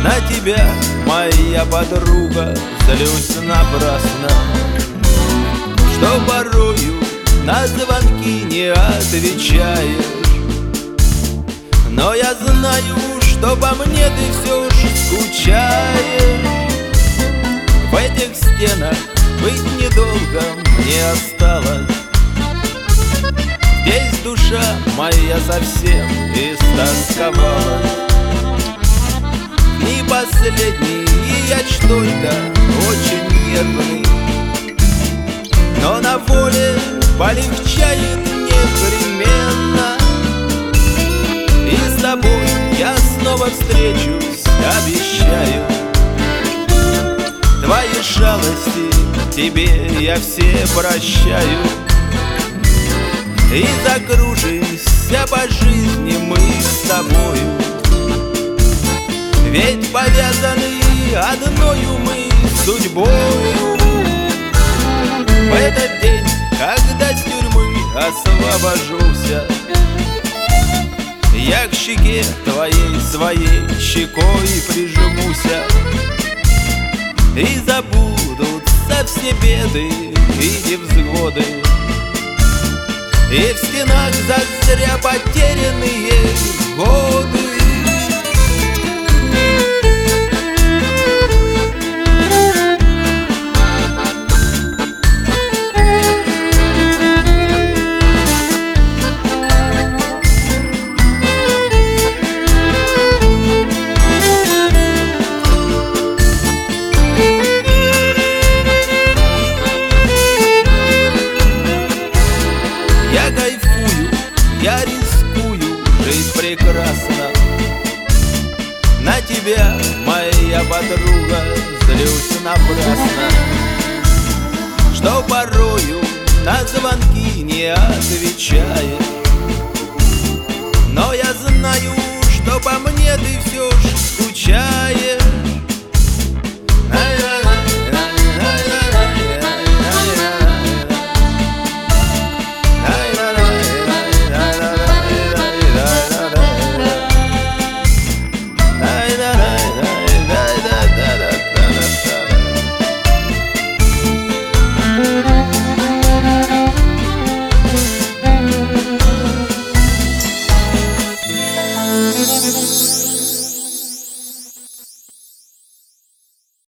На тебя, моя подруга, злюсь напрасно, что порою на звонки не отвечаешь. Но я знаю, что по мне ты все ж скучаешь. В этих стенах быть недолго мне осталось. Здесь душа моя совсем истосковалась. И последний я только очень нервный, но на воле полегчает непременно. И с тобой я снова встречусь, обещаю. Твои шалости тебе я все прощаю. И закружимся по жизни мы с тобою. Ведь повязаны одною мы судьбою. В этот день, когда с тюрьмы освобожуся, я к щеке твоей своей щекой прижмуся. И забудутся все беды и невзгоды, и в стенах зазря потерянные годы. Я кайфую, я рискую, жизнь прекрасна. На тебя, моя подруга, злюсь напрасно, что порою на звонки не отвечаешь. Но я знаю, что по мне ты все ж скучаешь. Thank you.